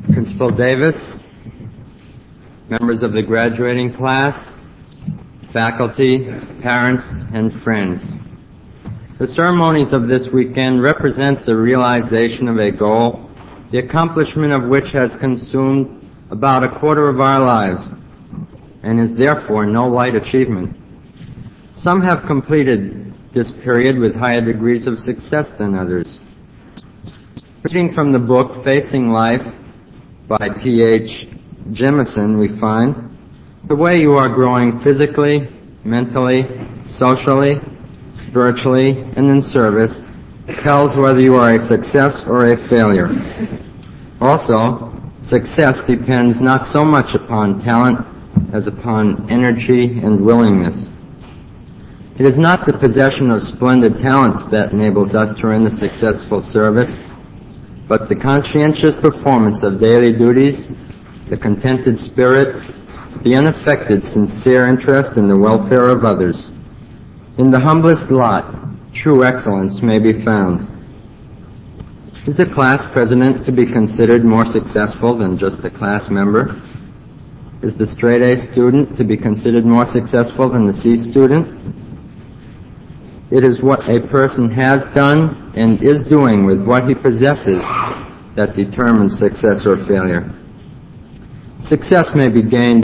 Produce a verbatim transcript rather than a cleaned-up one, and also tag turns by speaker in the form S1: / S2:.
S1: Principal Davis, members of the graduating class, faculty, parents, and friends. The ceremonies of this weekend represent the realization of a goal, the accomplishment of which has consumed about a quarter of our lives, and is therefore no light achievement. Some have completed this period with higher degrees of success than others. Reading from the book Facing Life by T H Jemison, we find, the way you are growing physically, mentally, socially, spiritually, and in service tells whether you are a success or a failure. Also, success depends not so much upon talent as upon energy and willingness. It is not the possession of splendid talents that enables us to render successful service, but the conscientious performance of daily duties, the contented spirit, the unaffected, sincere interest in the welfare of others. In the humblest lot, true excellence may be found. Is a class president to be considered more successful than just a class member? Is the straight-A student to be considered more successful than the C student? It is what a person has done and is doing with what he possesses that determines success or failure. Success may be gained